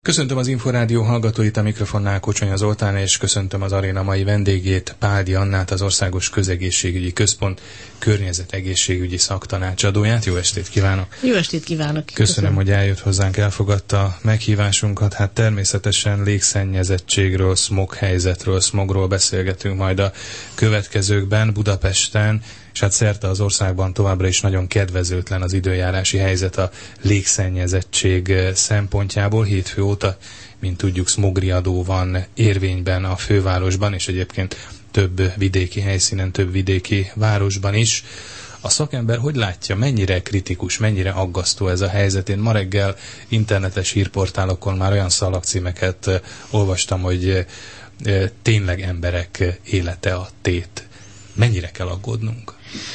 Köszöntöm az Inforádió hallgatóit, a mikrofonnál Kocsonya Zoltán, és köszöntöm az aréna mai vendégét, Páldi Annát, az Országos Közegészségügyi Központ környezetegészségügyi szaktanácsadóját. Jó estét kívánok! Jó estét kívánok! Köszönöm, hogy eljött hozzánk, elfogadta a meghívásunkat. Hát természetesen légszennyezettségről, szmoghelyzetről, szmogról beszélgetünk majd a következőkben Budapesten, és hát szerte az országban továbbra is nagyon kedvezőtlen az időjárási helyzet a légszennyezettség szempontjából. Hétfő óta, mint tudjuk, szmogriadó van érvényben a fővárosban, és egyébként több vidéki helyszínen, több vidéki városban is. A szakember hogy látja, mennyire kritikus, mennyire aggasztó ez a helyzet? Én ma reggel internetes hírportálokon már olyan szalagcímeket olvastam, hogy tényleg emberek élete a tét. Mennyire kell aggódnunk?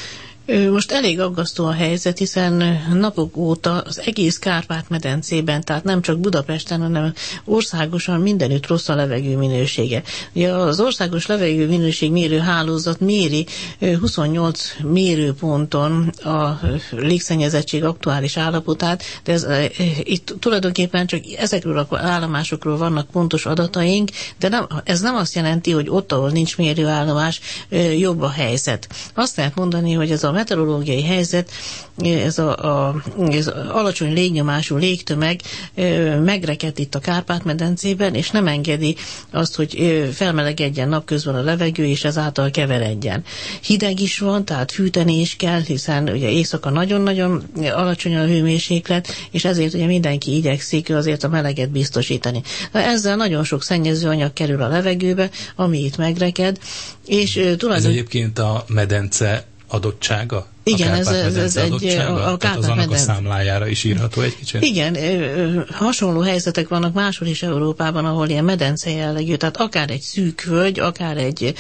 Most elég aggasztó a helyzet, hiszen napok óta az egész Kárpát-medencében, tehát nem csak Budapesten, hanem országosan mindenütt rossz a levegő minősége. Ugye az országos levegő minőségmérő hálózat méri 28 mérőponton a légszennyezettség aktuális állapotát, de itt tulajdonképpen csak ezekről az állomásokról vannak pontos adataink, de ez nem azt jelenti, hogy ott, ahol nincs mérőállomás, jobb a helyzet. Azt lehet mondani, hogy ez a meteorológiai helyzet, ez az alacsony légnyomású légtömeg megrekedt itt a Kárpát-medencében, és nem engedi azt, hogy felmelegedjen napközben a levegő, és ezáltal keveredjen. Hideg is van, tehát fűteni is kell, hiszen ugye éjszaka nagyon-nagyon alacsony a hőmérséklet, és ezért ugye mindenki igyekszik azért a meleget biztosítani. Ezzel nagyon sok szennyezőanyag kerül a levegőbe, ami itt megreked, és Ez egyébként a medence adottsága? Igen, ez egy a Kárpát-medence számlájára is írható egy kicsit? Igen, hasonló helyzetek vannak máshol is Európában, ahol ilyen medence jellegű, tehát akár egy szűk völgy, akár egy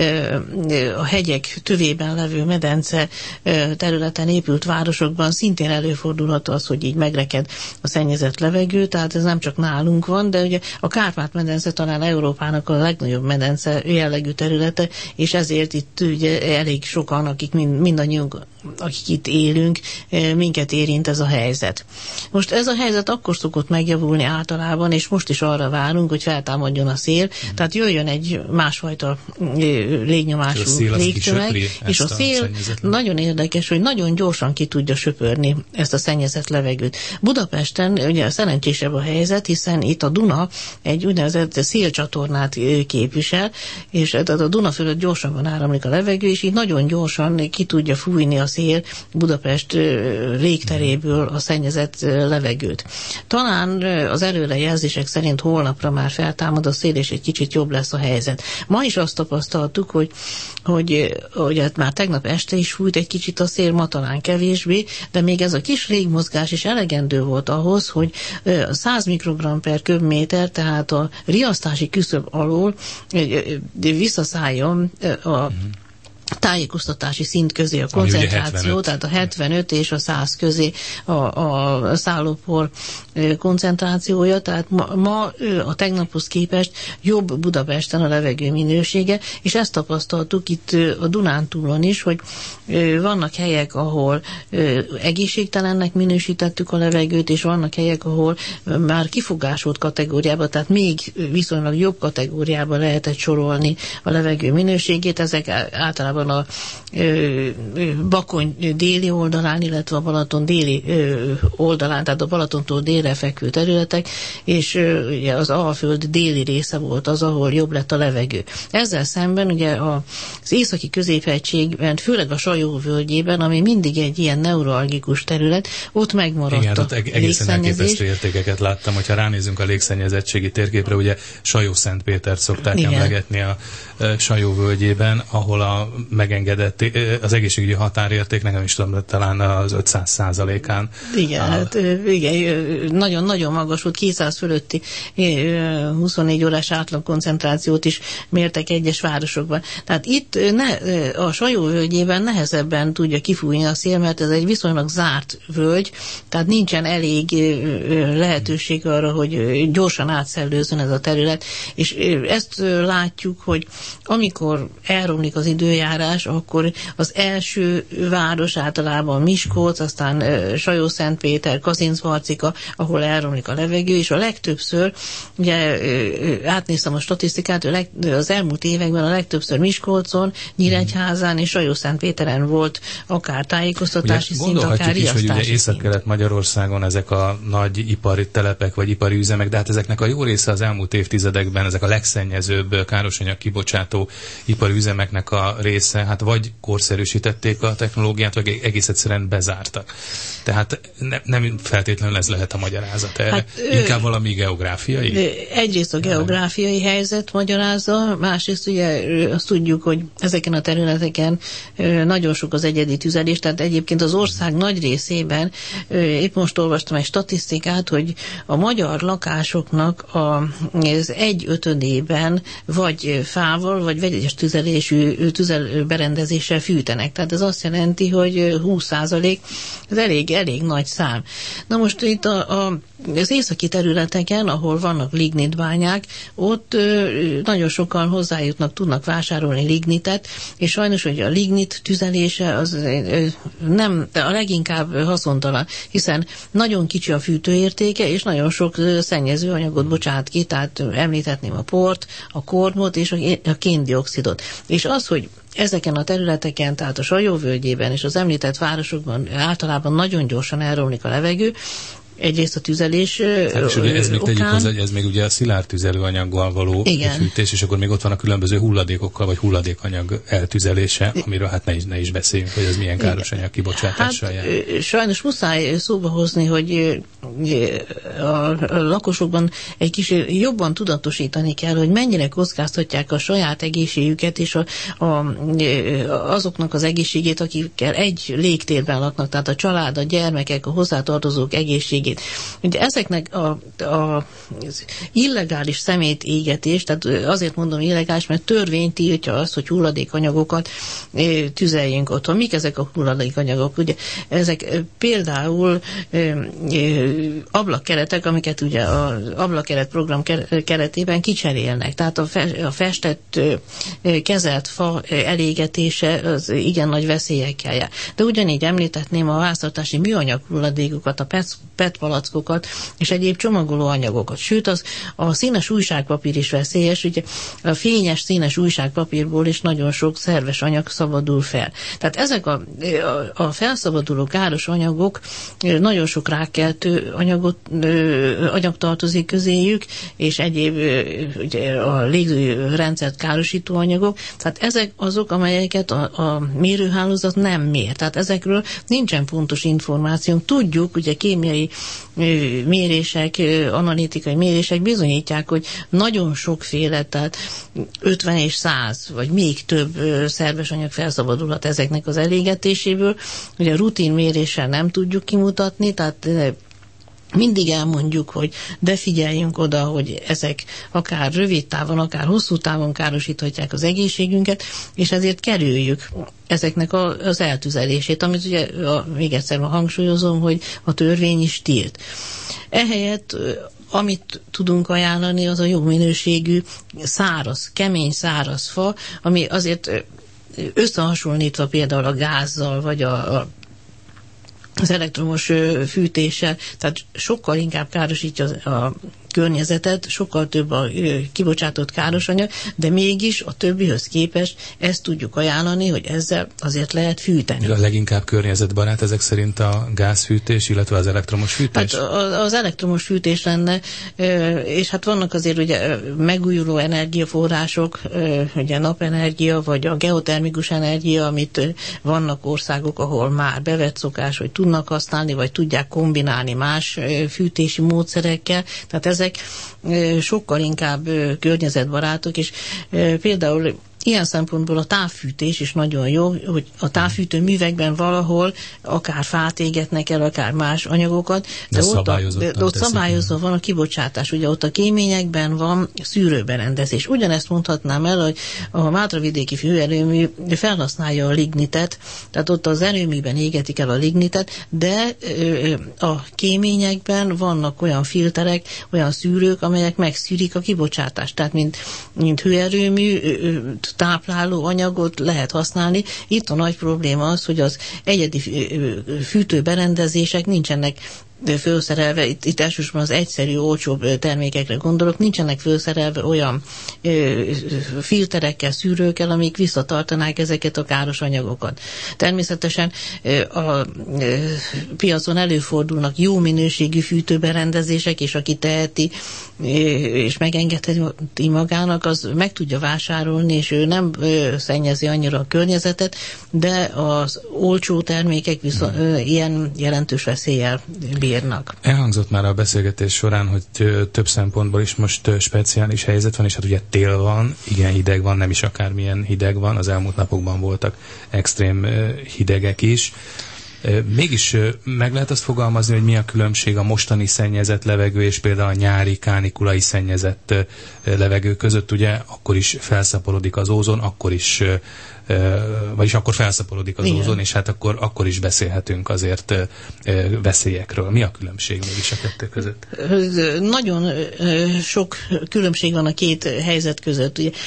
a hegyek tövében levő medence területen épült városokban szintén előfordulhat az, hogy így megreked a szennyezett levegő, tehát ez nem csak nálunk van, de ugye a Kárpát-medence talán Európának a legnagyobb medence jellegű területe, és ezért itt ugye elég sokan, akik mindannyiunk, akik itt élünk, minket érint ez a helyzet. Most ez a helyzet akkor szokott megjavulni általában, és most is arra várunk, hogy feltámadjon a szél, tehát jöjjön egy másfajta légnyomású légtömeg, és a szél nagyon érdekes, hogy nagyon gyorsan ki tudja söpörni ezt a szennyezett levegőt. Budapesten ugye szerencsésebb a helyzet, hiszen itt a Duna egy úgynevezett szélcsatornát képvisel, és a Duna fölött gyorsabban áramlik a levegő, és így nagyon gyorsan ki tudja fújni a szél Budapest légteréből a szennyezett levegőt. Talán az előrejelzések szerint holnapra már feltámad a szél, és egy kicsit jobb lesz a helyzet. Ma is azt tapasztaltuk, hogy már tegnap este is fújt egy kicsit a szél, ma talán kevésbé, de még ez a kis légmozgás is elegendő volt ahhoz, hogy 100 mikrogram per köbméter, tehát a riasztási küszöb alól visszaszálljon a tájékoztatási szint közé a koncentráció, tehát a 75 és a 100 közé a szállópor koncentrációja, tehát ma a tegnaphoz képest jobb Budapesten a levegő minősége, és ezt tapasztaltuk itt a Dunántúlon is, hogy vannak helyek, ahol egészségtelennek minősítettük a levegőt, és vannak helyek, ahol már kifogásolt kategóriába, tehát még viszonylag jobb kategóriába lehetett sorolni a levegő minőségét. Ezek általában a Bakony déli oldalán, illetve a Balaton déli oldalán, tehát a Balatontól délre fekvő területek, és ugye az Alföld déli része volt az, ahol jobb lett a levegő. Ezzel szemben ugye az északi középhegységben, főleg a Sajó völgyében, ami mindig egy ilyen neuralgikus terület, ott megmaradt igen, a egészen elképesztő értékeket láttam, hogyha ránézünk a légszennyezettségi térképre, ugye Sajó-Szentpétert szokták emlegetni a Sajó völgyében, ahol a megengedett, az egészségügyi határérték, nekem is tudom, talán az 500%-án. Igen, hát igen, nagyon-nagyon magas volt, 200 fölötti 24 órás átlag koncentrációt is mértek egyes városokban. Tehát itt a Sajó völgyében nehezebben tudja kifújni a szél, mert ez egy viszonylag zárt völgy, tehát nincsen elég lehetőség arra, hogy gyorsan átszellőzzön ez a terület, és ezt látjuk, hogy amikor elromlik az időjárás, akkor az első város általában Miskolc, aztán Sajó-Szentpéter, Kazincbarcika, ahol elromlik a levegő, és a legtöbbször, ugye átnéztem a statisztikát, az elmúlt években a legtöbbször Miskolcon, Nyíregyházán és Sajó-Szentpéteren volt akár tájékoztatási szint, akár riasztási szint. Hogy ugye Észak-Kelet-Magyarországon ezek a nagy ipari telepek, vagy ipari üzemek, de hát ezeknek a jó része az elmúlt évtizedekben, ezek a legszennyezőbb károsanyag kibocsátó ipari üzemeknek a része, hát vagy korszerűsítették a technológiát, vagy egész egyszerűen bezártak. Tehát nem feltétlenül ez lehet a magyarázat erre. Hát, inkább valami geográfiai? Egyrészt a geográfiai helyzet magyarázza, másrészt ugye azt tudjuk, hogy ezeken a területeken nagyon sok az egyedi tüzelés, tehát egyébként az ország nagy részében, épp most olvastam egy statisztikát, hogy a magyar lakásoknak az 1/5-ében vagy fával, vagy vegyes tüzelésű tüzelőberendezéssel fűtenek. Tehát ez azt jelenti, hogy 20%, ez elég nagy szám. Na most itt az északi területeken, ahol vannak lignitbányák, ott nagyon sokan tudnak vásárolni lignitet, és sajnos, hogy a lignit tüzelése az nem, de a leginkább haszontalan, hiszen nagyon kicsi a fűtőértéke, és nagyon sok szennyező anyagot bocsát ki, tehát említhetném a port, a kormot és a kén-dioxidot. És az, hogy ezeken a területeken, tehát a Sajó völgyében és az említett városokban általában nagyon gyorsan elromlik a levegő, egyrészt a tüzelés ez még tegyük hozzá, hogy ez még ugye a szilárd tüzelőanyaggal való fűtés, és akkor még ott van a különböző hulladékokkal, vagy hulladékanyag eltüzelése, amiről hát ne is beszéljünk, hogy ez milyen káros anyag kibocsátással jár. Sajnos muszáj szóba hozni, hogy a lakosokban egy kis jobban tudatosítani kell, hogy mennyire kockáztatják a saját egészségüket, és azoknak az egészségét, akikkel egy légtérben laknak, tehát a család, a gyermekek, a hozzátartozók egészségét. Ugye ezeknek az illegális szemétégetés, tehát azért mondom illegális, mert törvény tiltja azt, hogy hulladékanyagokat tüzeljünk otthon. Mik ezek a hulladékanyagok? Ugye ezek például ablakkeretek, amiket ugye az ablakkeret program keretében kicserélnek. Tehát a festett, kezelt fa elégetése az igen nagy veszélyekkel jár. De ugyanígy említetném a háztartási műanyag hulladékokat, a PET palackokat és egyéb csomagoló anyagokat. Sőt, a színes újságpapír is veszélyes, ugye a fényes színes újságpapírból is nagyon sok szerves anyag szabadul fel. Tehát ezek a felszabaduló káros anyagok, nagyon sok rákkeltő anyag tartozik közéjük, és egyéb ugye, a légzőrendszert károsító anyagok. Tehát ezek azok, amelyeket a mérőhálózat nem mér. Tehát ezekről nincsen pontos információnk. Tudjuk, ugye kémiai mérések, analitikai mérések bizonyítják, hogy nagyon sokféle, tehát 50 és 100, vagy még több szerves anyag felszabadulhat ezeknek az elégetéséből. Ugye rutin méréssel nem tudjuk kimutatni, tehát mindig elmondjuk, hogy de figyeljünk oda, hogy ezek akár rövid távon, akár hosszú távon károsíthatják az egészségünket, és ezért kerüljük ezeknek az eltüzelését, amit ugye még egyszer hangsúlyozom, hogy a törvény is tilt. Ehelyett amit tudunk ajánlani, az a jó minőségű száraz, kemény száraz fa, ami azért összehasonlítva például a gázzal, vagy az elektromos fűtéssel, tehát sokkal inkább károsítja a környezetet, sokkal több a kibocsátott károsanyag, de mégis a többihöz képest ezt tudjuk ajánlani, hogy ezzel azért lehet fűteni. A leginkább környezetbarát ezek szerint a gázfűtés, illetve az elektromos fűtés? Hát az elektromos fűtés lenne, és hát vannak azért ugye megújuló energiaforrások, ugye napenergia, vagy a geotermikus energia, amit vannak országok, ahol már bevett szokás, hogy tudnak használni, vagy tudják kombinálni más fűtési módszerekkel, tehát ezek sokkal inkább környezetbarátok, és például ilyen szempontból a távfűtés is nagyon jó, hogy a távfűtő művekben valahol akár fát égetnek el, akár más anyagokat, de ott szabályozva van a kibocsátás. Ugye ott a kéményekben van szűrőberendezés. Ugyanezt mondhatnám el, hogy a Mátravidéki főerőmű felhasználja a lignitet, tehát ott az erőműben égetik el a lignitet, de a kéményekben vannak olyan filterek, olyan szűrők, amelyek megszűrik a kibocsátást. Tehát mint hőerőmű tápláló anyagot lehet használni. Itt a nagy probléma az, hogy az egyedi fűtőberendezések nincsenek fölszerelve, itt elsősorban az egyszerű, olcsóbb termékekre gondolok, nincsenek fölszerelve olyan filterekkel, szűrőkkel, amik visszatartanák ezeket a káros anyagokat. Természetesen a piacon előfordulnak jó minőségű fűtőberendezések, és aki teheti és megengedheti magának, az meg tudja vásárolni, és ő nem szennyezi annyira a környezetet, de az olcsó termékek viszont ilyen jelentős veszéllyel bírnak. Elhangzott már a beszélgetés során, hogy több szempontból is most speciális helyzet van, és hát ugye tél van, igen hideg van, nem is akármilyen hideg van, az elmúlt napokban voltak extrém hidegek is. Mégis meg lehet azt fogalmazni, hogy mi a különbség a mostani szennyezett levegő és például a nyári kánikulai szennyezett levegő között, ugye akkor is felszaporodik az ózon, vagyis akkor felszaporodik az ózon, és hát akkor is beszélhetünk azért veszélyekről. Mi a különbség mégis a kettő között? Nagyon sok különbség van a két helyzet között. Ugye,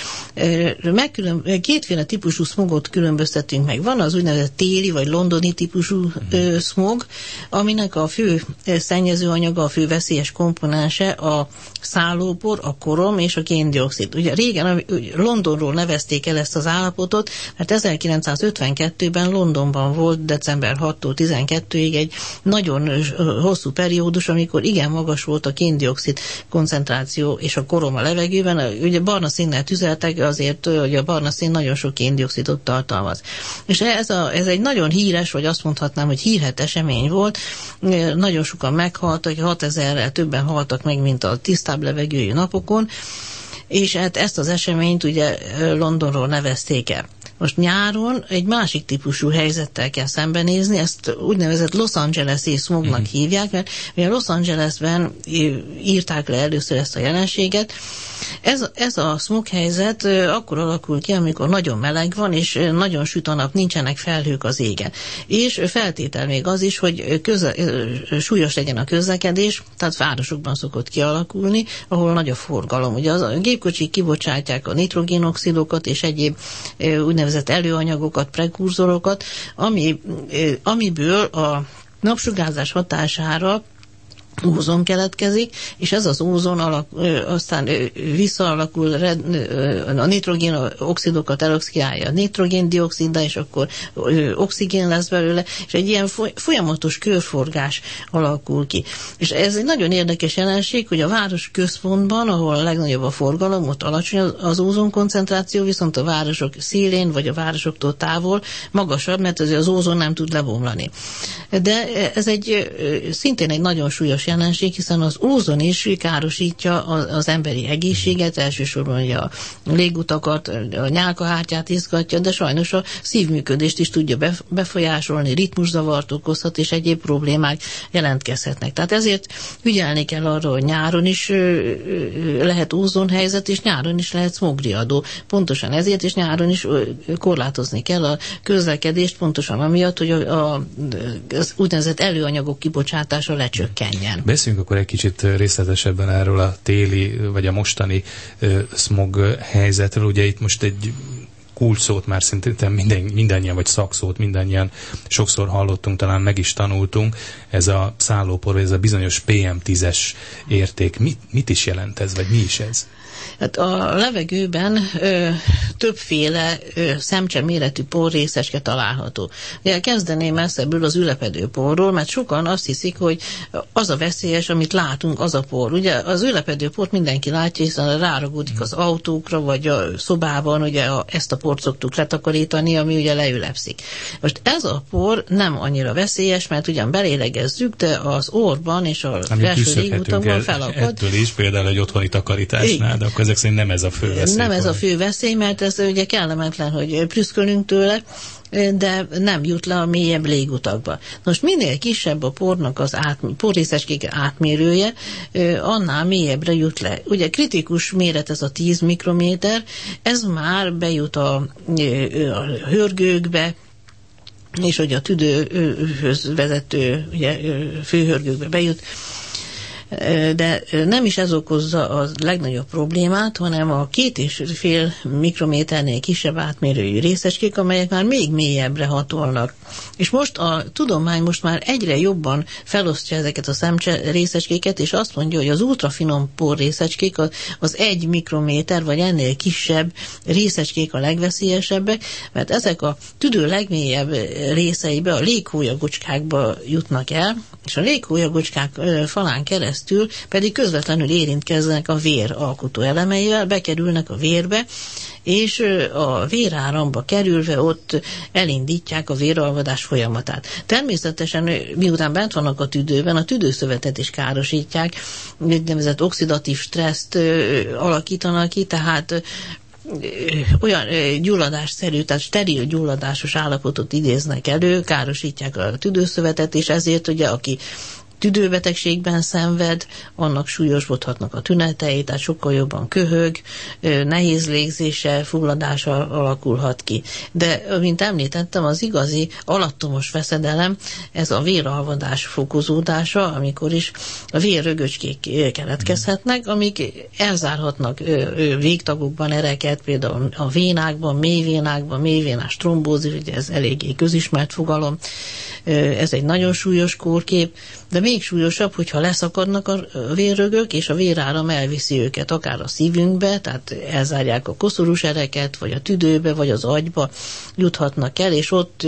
kétféle típusú szmogot különböztetünk meg. Van az úgynevezett téli vagy londoni típusú szmog, aminek a fő szennyezőanyaga, a fő veszélyes komponense a szállópor, a korom és a kén-dioxid. Ugye régen Londonról nevezték el ezt az állapotot, mert 1952-ben Londonban volt december 6-tól 12-ig egy nagyon hosszú periódus, amikor igen magas volt a kén-dioxid koncentráció és a korom a levegőben. Ugye barna színnel tüzeltek azért, hogy a barna szín nagyon sok kén-dioxidot tartalmaz. És ez egy nagyon híres, vagy azt mondhatnám, hogy hírhedt esemény volt. Nagyon sokan meghaltak, 6000-rel többen haltak meg, mint a tisztább levegőjű napokon, és hát ezt az eseményt ugye Londonról nevezték el. Most nyáron egy másik típusú helyzettel kell szembenézni, ezt úgynevezett Los Angeles-i smognak hívják, mert ugye Los Angelesben írták le először ezt a jelenséget. Ez a smog helyzet akkor alakul ki, amikor nagyon meleg van, és nagyon süt a nap, nincsenek felhők az égen. És feltétel még az is, hogy súlyos legyen a közlekedés, tehát városokban szokott kialakulni, ahol nagy a forgalom. Ugye a gépkocsik kibocsátják a nitrogénoxidokat és egyéb úgynevezett előanyagokat, prekurzorokat, amiből a napsugárzás hatására ózon keletkezik, és ez az ózon aztán visszaalakul, a nitrogénoxidokat eloxidálja a nitrogén-dioxiddá, és akkor oxigén lesz belőle, és egy ilyen folyamatos körforgás alakul ki. És ez egy nagyon érdekes jelenség, hogy a város központban, ahol a legnagyobb a forgalom, ott alacsony az ózon koncentráció, viszont a városok szélén, vagy a városoktól távol magasabb, mert az ózon nem tud lebomlani. De ez szintén egy nagyon súlyos jelenség, hiszen az ózon is károsítja az emberi egészséget, elsősorban ugye a légutakat, a nyálkahártyát izgatja, de sajnos a szívműködést is tudja befolyásolni, ritmuszavart okozhat, és egyéb problémák jelentkezhetnek. Tehát ezért ügyelni kell arra, hogy nyáron is lehet ózonhelyzet, és nyáron is lehet smogriadó. Pontosan ezért, és nyáron is korlátozni kell a közlekedést, pontosan amiatt, hogy az úgynevezett előanyagok kibocsátása lecsökkenjen. Beszéljünk akkor egy kicsit részletesebben erről a téli, vagy a mostani smog helyzetről. Ugye itt most egy kulcsszót már szerintem mindannyian, vagy szakszót mindannyian sokszor hallottunk, talán meg is tanultunk. Ez a szállópor, vagy ez a bizonyos PM10-es érték. Mit is jelent ez, vagy mi is ez? Hát a levegőben többféle szemcse méretű porrészecske található. Ugye kezdeném messzebbről az ülepedő porról, mert sokan azt hiszik, hogy az a veszélyes, amit látunk, az a por. Ugye az ülepedő port mindenki látja, hiszen ráragódik az autókra, vagy a szobában, ugye ezt a port szoktuk letakarítani, ami ugye leülepszik. Most ez a por nem annyira veszélyes, mert ugyan belélegezzük, de az orrban és a belső légutakban felakad. Ettől is, például egy otthoni takarításnál, de akkor ezek szerint nem ez a fő veszély. Nem ez a fő veszély, mert ez ugye kellemetlen, hogy prüszkölünk tőle, de nem jut le a mélyebb légutakba. Most minél kisebb a pornak az porrészecskék átmérője, annál mélyebbre jut le. Ugye kritikus méret ez a 10 mikrométer, ez már bejut a hörgőkbe, és hogy a tüdőhöz vezető ugye, főhörgőkbe bejut. De nem is ez okozza a legnagyobb problémát, hanem a 2,5 mikrométernél kisebb átmérőjű részecskék, amelyek már még mélyebbre hatolnak. És most a tudomány már egyre jobban felosztja ezeket a szemcse részecskéket, és azt mondja, hogy az ultrafinom por részecskék, az 1 mikrométer, vagy ennél kisebb részecskék a legveszélyesebbek, mert ezek a tüdő legmélyebb részeibe, a léghólyagocskákba jutnak el, és a léghólyagocskák falán keresztül pedig közvetlenül érintkeznek a vér alkotó elemeivel, bekerülnek a vérbe, és a véráramba kerülve ott elindítják a véralvadás folyamatát. Természetesen, miután bent vannak a tüdőben, a tüdőszövetet is károsítják, úgynevezett oxidatív stresszt alakítanak ki, tehát olyan gyulladásszerű, tehát steril gyulladásos állapotot idéznek elő, károsítják a tüdőszövetet, és ezért ugye, aki tüdőbetegségben szenved, annak súlyosbodhatnak a tünetei, tehát sokkal jobban köhög, nehéz légzése, fulladása alakulhat ki. De, mint említettem, az igazi alattomos veszedelem, ez a véralvadás fokozódása, amikor is a vérrögöcskék keletkezhetnek, amik elzárhatnak végtagokban ereket, például a vénákban, mélyvénás trombózis, ugye ez eléggé közismert fogalom, ez egy nagyon súlyos kórkép, de még súlyosabb, hogyha leszakadnak a vérrögök, és a véráram elviszi őket akár a szívünkbe, tehát elzárják a koszorús ereket, vagy a tüdőbe, vagy az agyba juthatnak el, és ott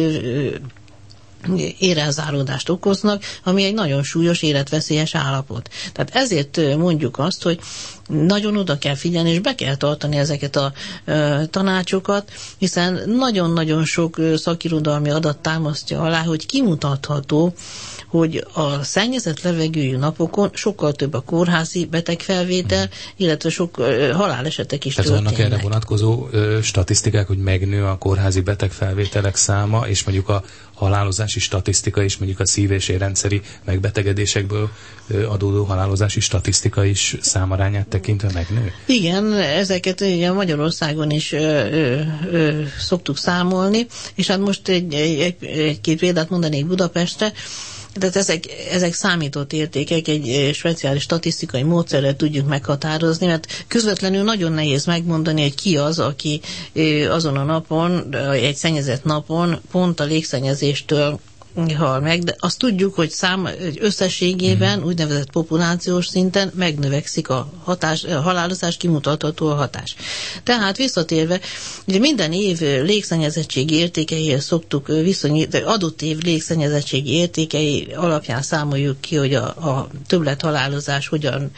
érelzáródást okoznak, ami egy nagyon súlyos, életveszélyes állapot. Tehát ezért mondjuk azt, hogy nagyon oda kell figyelni, és be kell tartani ezeket a tanácsokat, hiszen nagyon-nagyon sok szakirodalmi adat támasztja alá, hogy kimutatható, hogy a szennyezett levegőjű napokon sokkal több a kórházi betegfelvétel, illetve sok halálesetek is történnek. Tehát vannak erre vonatkozó statisztikák, hogy megnő a kórházi betegfelvételek száma, és mondjuk a halálozási statisztika is, mondjuk a szív- és érrendszeri megbetegedésekből adódó halálozási statisztika is számarányát tekintve megnő? Igen, ezeket ugye Magyarországon is szoktuk számolni, és hát most egy-két példát mondanék Budapestre. Tehát ezek számított értékek, egy speciális statisztikai módszerrel tudjuk meghatározni, mert közvetlenül nagyon nehéz megmondani, hogy ki az, aki azon a napon, egy szennyezett napon pont a légszennyezéstől hal meg, de azt tudjuk, hogy összességében, úgynevezett populációs szinten megnövekszik a halálozás, kimutatható a hatás. Tehát visszatérve, ugye minden év légszennyezettségi értékeihez szoktuk viszonyítani, adott év légszennyezettségi értékei alapján számoljuk ki, hogy a többlethalálozás hogyan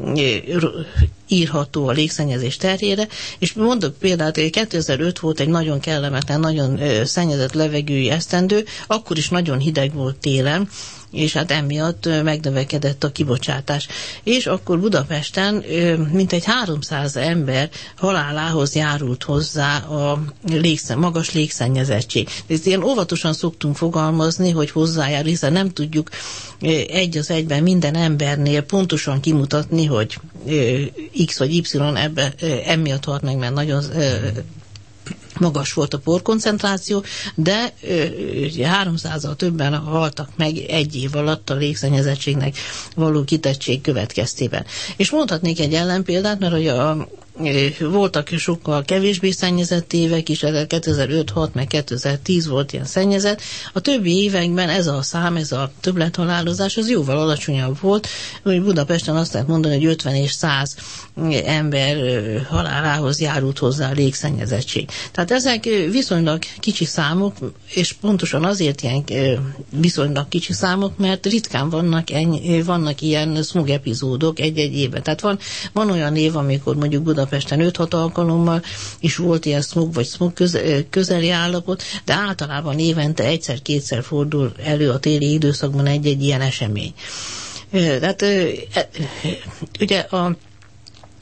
írható a légszennyezés terhére, és mondok példát, hogy 2005 volt egy nagyon kellemetlen, nagyon szennyezett levegői esztendő, akkor is nagyon hideg volt télen, és hát emiatt megnövekedett a kibocsátás. És akkor Budapesten mintegy 300 ember halálához járult hozzá a magas légszennyezettség. Ezt ilyen óvatosan szoktunk fogalmazni, hogy hozzájár, hiszen nem tudjuk egy az egyben minden embernél pontosan kimutatni, hogy X vagy Y emiatt halt meg, mert nagyon magas volt a porkoncentráció, de 300-al többen haltak meg egy év alatt a légszennyezettségnek való kitettség következtében. És mondhatnék egy ellenpéldát, mert hogy voltak sokkal kevésbé szennyezett évek is, 2005-6 meg 2010 volt ilyen szennyezett. A többi években ez a szám, ez a többlethalálozás, az jóval alacsonyabb volt, hogy Budapesten azt lehet mondani, hogy 50 és 100 ember halálához járult hozzá a légszennyezettség. Tehát ezek viszonylag kicsi számok, és pontosan azért ilyen viszonylag kicsi számok, mert ritkán vannak ilyen smog epizódok egy-egy évben. Tehát van olyan év, amikor mondjuk Budapesten 5-6 alkalommal is volt ilyen smog vagy smog közeli állapot, de általában évente egyszer-kétszer fordul elő a téli időszakban egy-egy ilyen esemény. Tehát ugye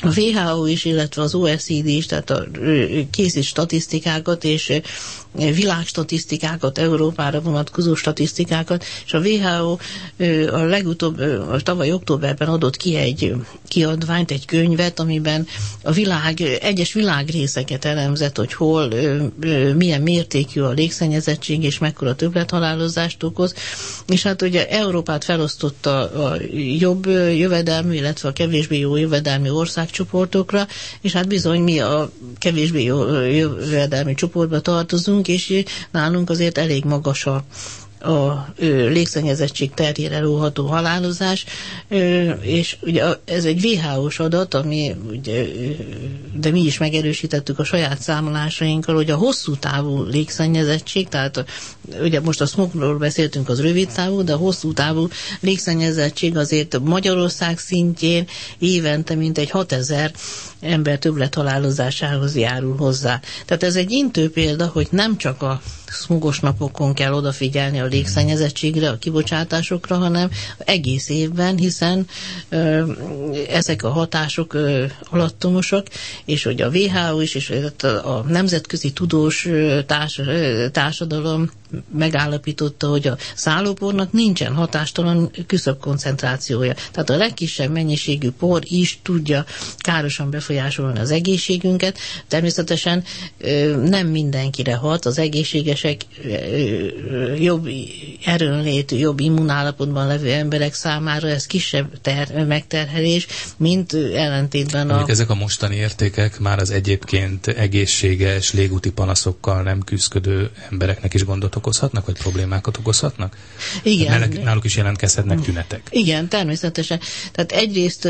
a WHO is, illetve az OECD is, tehát készít statisztikákat és világstatisztikákat, Európára vonatkozó statisztikákat, és a WHO a legutóbb, tavaly októberben adott ki egy kiadványt, egy könyvet, amiben a egyes világrészeket elemzett, hogy hol, milyen mértékű a légszennyezettség, és mekkora többlethalálozást okoz, és hát ugye Európát felosztotta a jobb jövedelmű, illetve a kevésbé jó jövedelmű országcsoportokra, és hát bizony mi a kevésbé jó jövedelmű csoportba tartozunk, és nálunk azért elég magas a légszennyezettség terhére róható halálozás, és ugye ez egy WHO-s adat, ami ugye, de mi is megerősítettük a saját számolásainkkal, hogy a hosszú távú légszennyezettség, tehát ugye most a smogról beszéltünk, az rövid távú, de a hosszú távú légszennyezettség azért Magyarország szintjén évente mintegy 6000 ember többlethalálozásához járul hozzá. Tehát ez egy intő példa, hogy nem csak a smogos napokon kell odafigyelni a légszennyezettségre, a kibocsátásokra, hanem egész évben, hiszen ezek a hatások alattomosak, és hogy a WHO is, és a nemzetközi tudós társadalom megállapította, hogy a szállópornak nincsen hatástalan küszöbkoncentrációja. Tehát a legkisebb mennyiségű por is tudja károsan befolyásolni az egészségünket. Természetesen nem mindenkire hat, az egészségesek, jobb erőnlétű, jobb immunállapotban levő emberek számára ez kisebb megterhelés, mint ellentétben Mondjuk ezek a mostani értékek már az egyébként egészséges, légúti panaszokkal nem küzdködő embereknek is gondot okozhatnak, vagy problémákat okozhatnak? Igen. Náluk is jelentkezhetnek tünetek. Igen, természetesen. Tehát egyrészt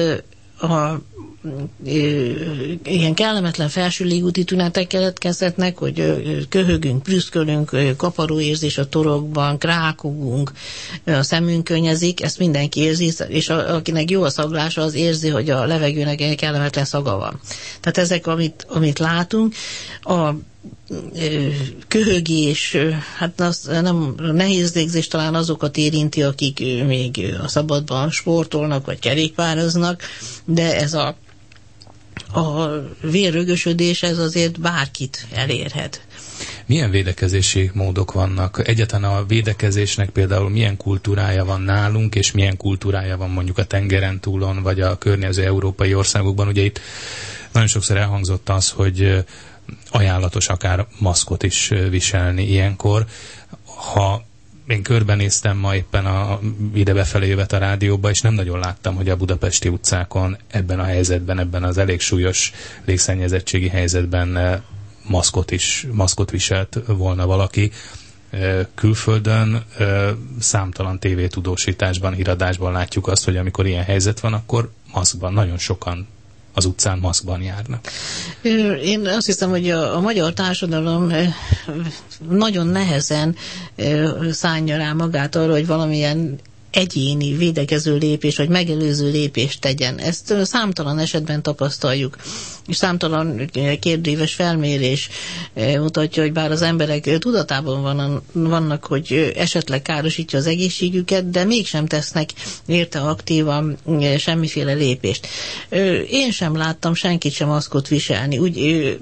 ilyen kellemetlen felső légúti tünetek keletkezhetnek, hogy köhögünk, prüszkölünk, kaparóérzés a torokban, krákogunk, a szemünk könnyezik, ezt mindenki érzi, és akinek jó a szaglása, az érzi, hogy a levegőnek egy kellemetlen szaga van. Tehát ezek, amit látunk, a köhögés, hát nem nehéz légzés talán azokat érinti, akik még a szabadban sportolnak, vagy kerékpároznak, de ez a vérrögösödés, ez azért bárkit elérhet. Milyen védekezési módok vannak? Egyáltalán a védekezésnek például milyen kultúrája van nálunk, és milyen kultúrája van mondjuk a tengeren túlon, vagy a környező európai országokban? Ugye itt nagyon sokszor elhangzott az, hogy ajánlatos akár maszkot is viselni ilyenkor. Ha én körbenéztem ma éppen ide befelé jövet a rádióba, és nem nagyon láttam, hogy a budapesti utcákon ebben a helyzetben, ebben az elég súlyos légszennyezettségi helyzetben maszkot viselt volna valaki. Külföldön számtalan tévétudósításban, híradásban látjuk azt, hogy amikor ilyen helyzet van, akkor maszkban nagyon sokan az utcán maszkban járnak. Én azt hiszem, hogy a magyar társadalom nagyon nehezen szánja rá magát arra, hogy valamilyen egyéni védekező lépés, vagy megelőző lépést tegyen. Ezt számtalan esetben tapasztaljuk. És számtalan kérdéves felmérés mutatja, hogy bár az emberek tudatában vannak, hogy esetleg károsítja az egészségüket, de mégsem tesznek érte aktívan semmiféle lépést. Én sem láttam senkit sem maszkot viselni. Úgy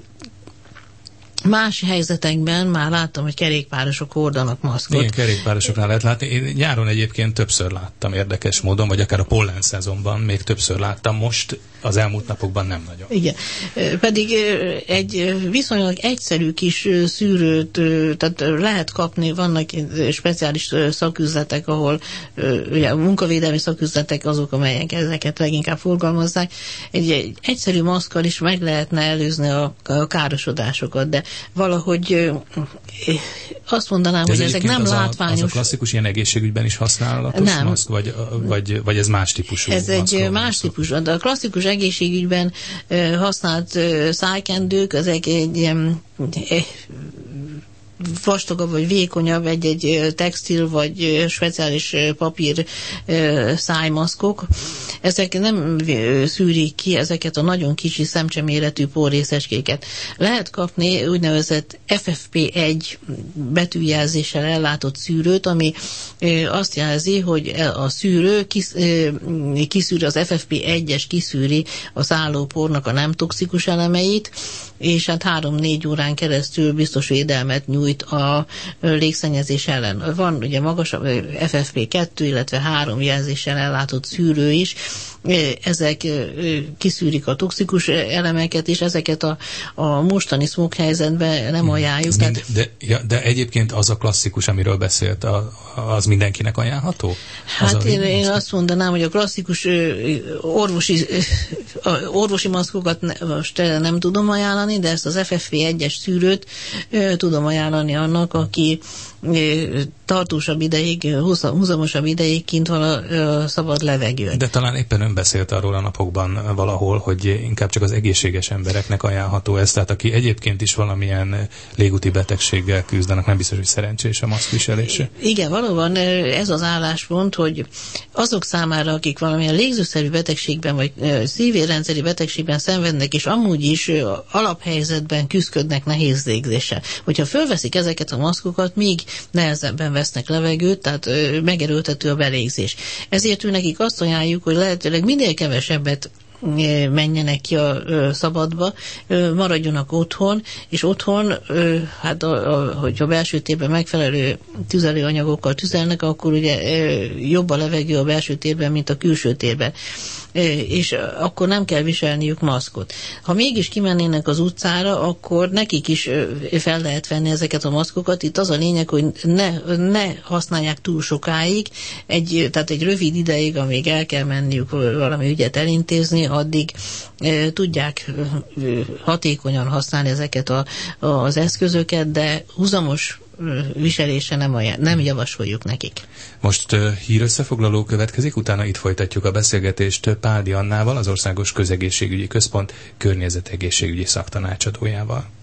más helyzetekben már láttam, hogy kerékpárosok hordanak maszkot. Igen, kerékpárosoknál lehet látni. Én nyáron egyébként többször láttam érdekes módon, vagy akár a pollen szezonban még többször láttam, most az elmúlt napokban nem nagyon. Igen. Pedig egy viszonylag egyszerű kis szűrőt, tehát lehet kapni, vannak speciális szaküzletek, ahol ugye a munkavédelmi szaküzletek azok, amelyek ezeket leginkább forgalmazzák. Egy egyszerű maszkkal is meg lehetne előzni a károsodásokat, de valahogy azt mondanám, hogy ezek nem látványos. Az a klasszikus ilyen egészségügyben is használatos maszk, vagy ez más típusú? Ez egy más típusú. A klasszikus egészségügyben használt szájkendők, ezek egy ilyen vastagabb vagy vékonyabb egy textil vagy speciális papír szájmaszkok. Ezek nem szűrik ki ezeket a nagyon kicsi szemcseméretű porrészecskéket. Lehet kapni úgynevezett FFP1 betűjelzéssel ellátott szűrőt, ami azt jelzi, hogy a szűrő kiszűri, az FFP1-es kiszűri a szállópornak a nem toxikus elemeit, és hát 3-4 órán keresztül biztos védelmet nyújt a légszennyezés ellen. Van ugye magasabb FFP2, illetve 3 jelzéssel ellátott szűrő is, ezek kiszűrik a toxikus elemeket, és ezeket a mostani smog helyzetben nem ajánljuk. De egyébként az a klasszikus, amiről beszélt, az mindenkinek ajánlható? Hát én azt mondanám, hogy a klasszikus orvosi maszkokat most nem tudom ajánlani, de ezt az FFP1-es szűrőt tudom ajánlani annak, aki tartósabb ideig, húzamosabb ideig kint van a szabad levegőn. De talán éppen ön beszélt arról a napokban valahol, hogy inkább csak az egészséges embereknek ajánlható ez, tehát aki egyébként is valamilyen légúti betegséggel küzdenek, nem biztos, hogy szerencsés a maszkviselése. Igen, valóban ez az álláspont, hogy azok számára, akik valamilyen légzőszerű betegségben vagy szívérrendszeri betegségben szenvednek, és amúgy is alaphelyzetben küzdködnek nehéz légzéssel. Hogyha fölveszik ezeket a maszkokat, még nehezebben vesznek levegőt, tehát megerőltető a belégzés. Ezért nekik azt ajánljuk, hogy lehetőleg minél kevesebbet menjenek ki a szabadba, maradjanak otthon, és otthon, hát hogyha belső térben megfelelő tüzelőanyagokkal tüzelnek, akkor ugye jobb a levegő a belső térben, mint a külső térben. És akkor nem kell viselniük maszkot. Ha mégis kimennének az utcára, akkor nekik is fel lehet venni ezeket a maszkokat. Itt az a lényeg, hogy ne használják túl sokáig, tehát egy rövid ideig, amíg el kell menniük valami ügyet elintézni, addig tudják hatékonyan használni ezeket az eszközöket, de húzamos viselése nem javasoljuk nekik. Most hírösszefoglaló következik, utána itt folytatjuk a beszélgetést Páldi Annával, az Országos Közegészségügyi Központ környezetegészségügyi szaktanácsadójával.